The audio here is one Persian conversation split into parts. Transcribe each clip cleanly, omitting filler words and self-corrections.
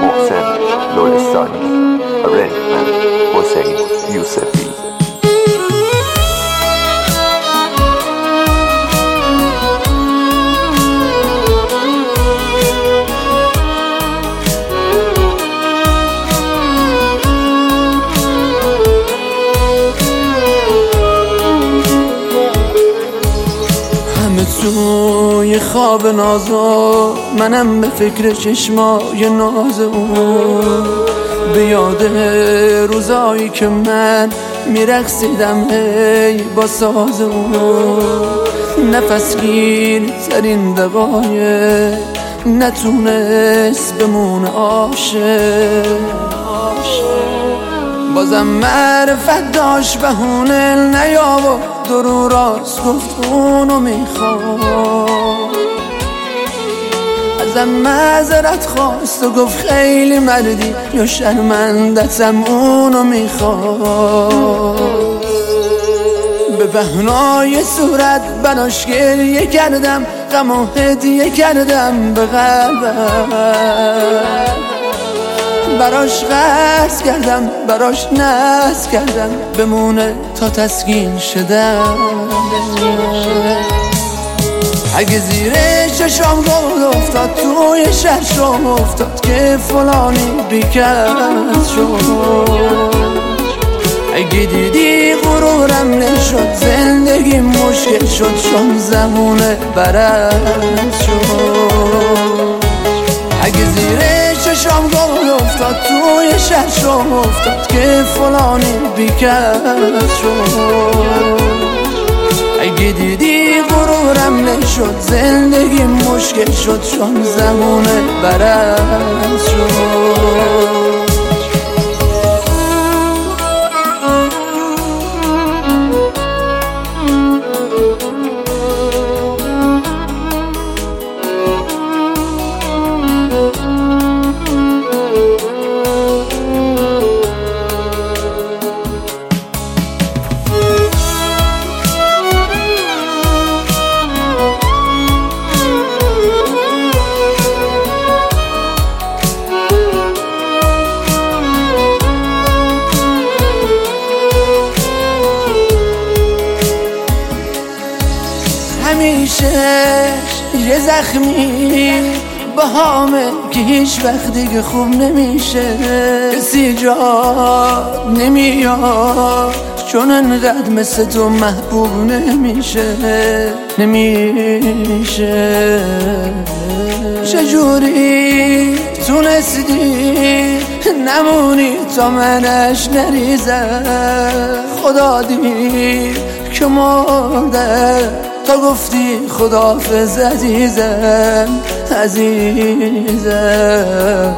محسن لرستانی. Arrangement حسین یوسفی. توی خواب نازو منم به فکر چشمای ناز اون، به یاد روزایی که من میرقصیدم هی با ساز اون. نفس گیر ترین دقایق نتونست بمونه عاشق، بازم معرفت داشت بهونه نیاورد درو راست گفت اونو میخواد. ازم معذرت خواست و گفت خیلی مردی یا شرمندتم اونو میخواد. به بهنای صورت براش گریه کردم، غم و هدیه کردم به قلبم، براش قرض کردم براش ناز کردم بمونه تا تسکین شدم. اگه زیر چشام گل افتاد توی شرشم افتاد که فلانی بیکس شد. اگه دیدی غرورم نشد زندگی مشکل شد چون زمونه برس شد. اگه زیر چشام گل افتاد توی شرشم افتاد که فلانی بیکس شد. اگه دیدی غرورم نشد زندگی مشکل شد چون زمونه برس شد. همیشه یه زخمی با همه که هیچ وقت دیگه خوب نمیشه. کسی جا نمیاد چون انقدر مثل تو محبوب نمیشه. چجوری تونستی نمونی تا منش نریزم؟ خدا دید که مرده تا گفتی خداحافظ عزیزم عزیزم.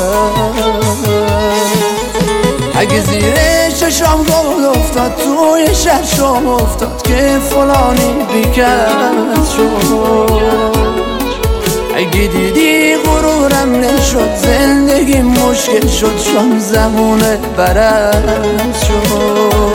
اگه زیر چشام گل افتاد توی شرشم افتاد که فلانی بیکس شد. اگه دیدی غرورم نشد زندگی مشکل شد چون زمونه برس شد.